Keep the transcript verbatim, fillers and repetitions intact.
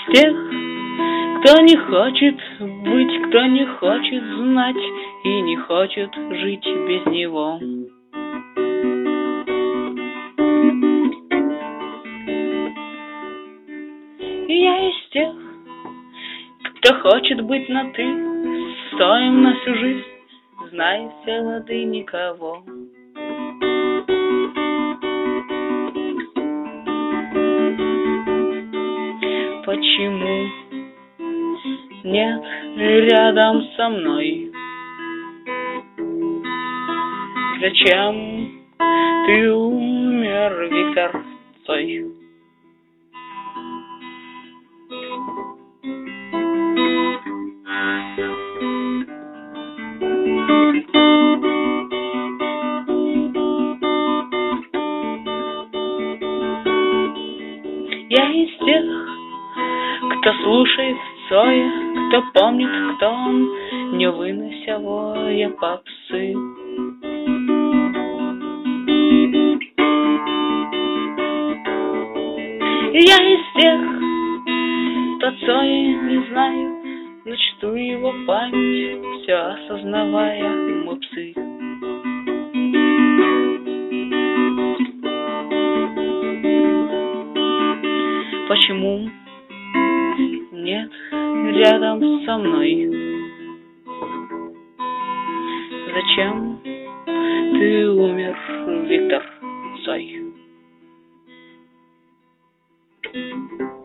из тех, кто не хочет быть, кто не хочет знать и не хочет жить без него. И я из тех, кто хочет быть на «ты», стоим на всю жизнь, зная все лады никого. Почему нет рядом со мной? Зачем ты умер, Виктор Цой? Я из тех, кто слушает Цоя, кто помнит, кто он, не вынося воя попсы. Я из тех, кто Цоя не знаю, но чту его память, все осознавая, мы псы. Почему нет рядом со мной? Зачем ты умер, Виктор Цой?